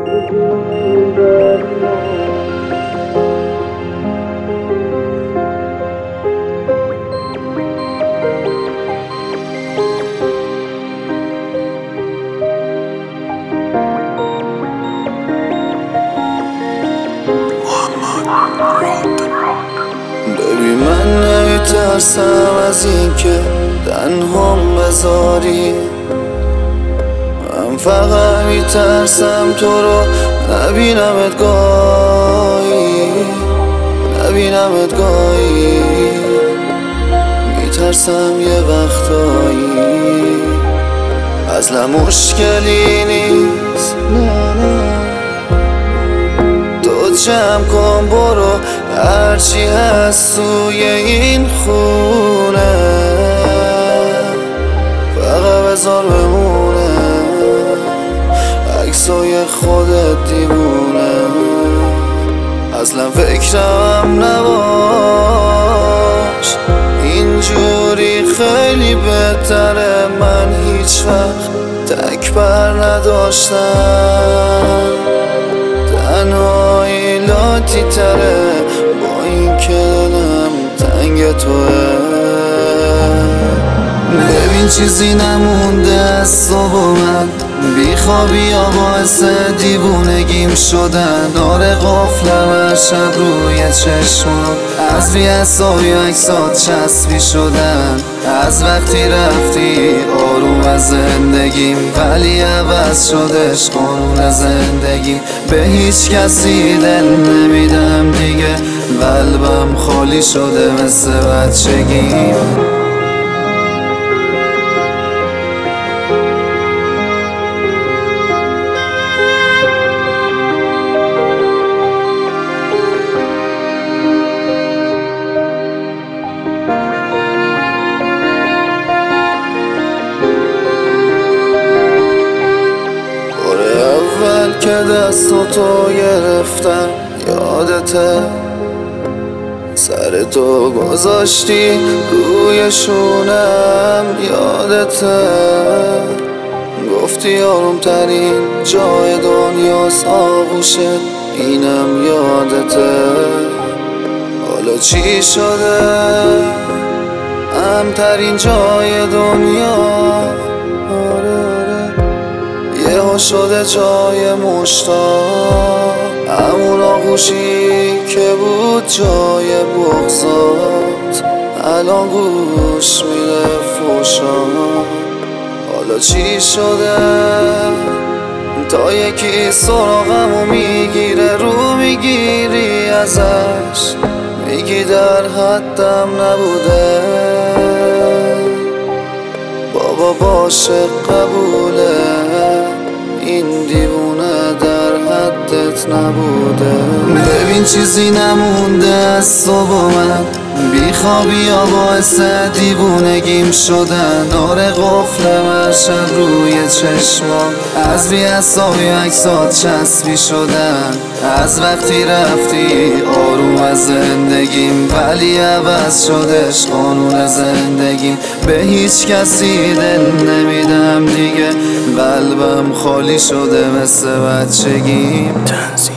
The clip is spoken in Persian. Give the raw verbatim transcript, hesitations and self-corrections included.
ببین من نمیترسم از این که تنهام بذاری، من فقط میترسم تو رو نبینمت گاهی، نبینمت گاهی. میترسم یه وقتایی اصلا مشکلی نیست، تو جمع کن برو هرچی هست توی این خونه، فقط بذار بمونه عکسای خودت دیوونه. اصلا فکرم نباش اینجوری خیلی بهتره، من هیچ وقت تکبر نداشتم، تنهایی لاتی تره با این که دلم تنگ توه. ببین چیزی نمونده از تو با من، بیخوابی یا باعث دیوونگیم شدن، آره قفلم هر شب روی چشمم، از بی‌حسابی عکسات چسبی شدن، از وقتی رفتی آروم از زندگیم، ولی عوض شدش قانون زندگیم. به هیچ کسی دل نمیدم دیگه، قلبم خالی شده مثل بچگیم. که دستو تو گرفتم یادته، سر تو گذاشتی روی شونم یادته، گفتی آروم ترین جای دنیاست آغوشت، اینم یادته. حالا چی شده امترین جای دنیا، یهو شده جای مشتاق، همون آغوشی که بود جای بغضات، الان گوش میده فوشا. حالا چی شده تا یکی سراغمو میگیره، رو میگیری ازش میگی در حدم نبوده، بابا باشه قبوله، این دیوونه در حدت نبوده. ببین چیزی نمونده از تو با من، بیخوابی یا باعث دیوونگیم شدن، آره قفلم هر شب روی چشمام، از بی‌حسابی عکسات چسبی شدن، از وقتی رفتی آروم از زندگیم، ولی عوض شدش قانون زندگیم. به هیچ کسی دل نمیدم دیگه، قلبم خالی شده مثل بچگیم.